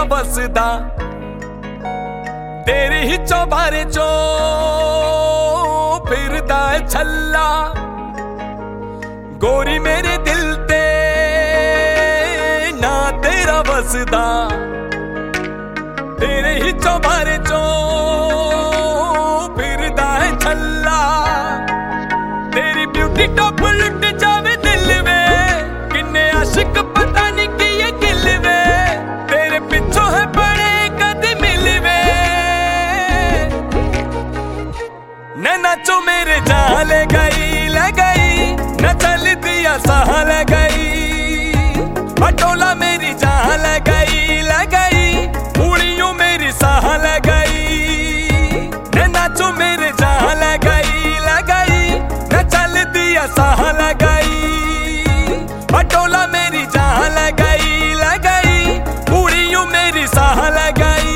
वसदा तेरी ही चौबारे चो फिरदा है छल्ला गोरी मेरे दिल ते ना तेरा वसदा तेरे ही चौबारे चो फिरदा है छल्ला तेरी ब्यूटी टॉप लुट जावे दिल में किन्ने आशिक पता नहीं कि ये किल वे तेरे पिछो है बड़े कद मिलवे न नाचो मेरे जहां ले गई न चल दिया सहा ले गई पटोला मेरी जहां ले गई उड़ियों मेरी सहा ले गई न नाचो मेरे जहां ले गई न चल दिया सहा ले गई पटोला मेरी जहां ले गई उड़ियों मेरी सहा ले गई।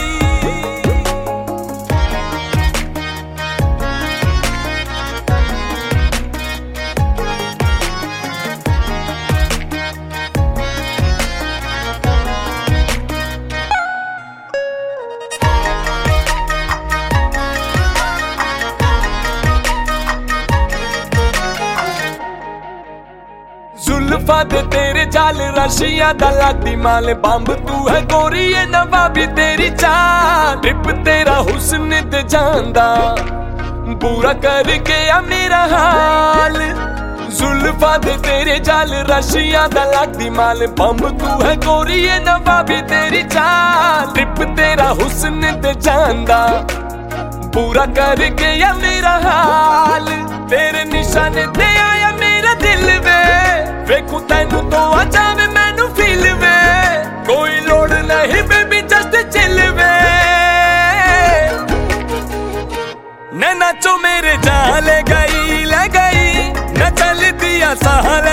जुल्फा दे तेरे जाल रशिया दा लादी माल बंब तू है गोरी ये नवाबी तेरी चाल ट्रिप तेरा हुस्न ते जानदा बुरा कर गया मेरा हाल जुल्फा दे तेरे जाल रशिया दा लादी माल बंब तू है गोरी ये नवाबी तेरी चाल ट्रिप तेरा हुस्न ते जानदा बुरा कर गया मेरा हाल तेरे निशाने ते आया मेरा दिल वे वेखू तैनू तो आ जावे मैनू फील वे कोई लोड़ नहीं बेबी जस्ट चिल वे न नाचो मेरे जहां ले गई न चल दिया सहा